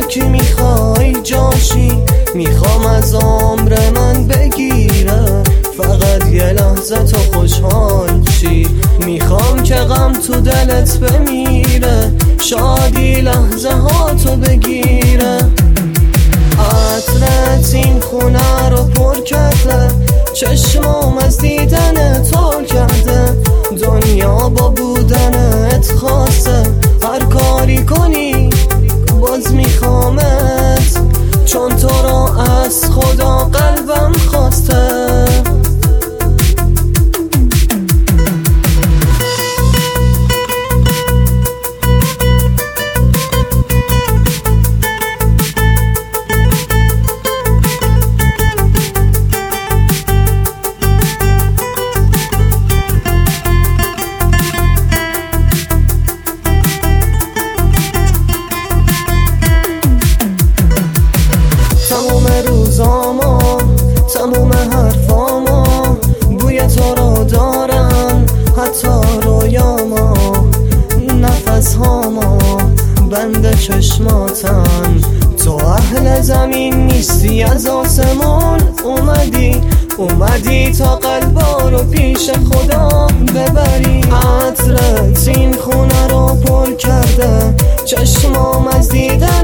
کی میخوای جاشی، میخوام از عمر من بگیره، فقط یه لحظه تو خوشحال چی، میخوام که غم تو دلت بمیره، شادی لحظه ها تو بگیره. عطرت این خونه رو پر کرده، چشمام از دیدن تو کرده، دنیا با بودنت خاصه، هر کاری کنی باز میخوامت، چون تو رو از خدا قلبم خواسته. تموم حرفاما بوی تو رو دارم، حتی رویاما، نفس هاما بند چشماتن، تو اهل زمین نیستی از آسمون اومدی تا قلبا رو پیش خدا ببری. عطرت این خونه رو پر کرده، چشمام از دیدن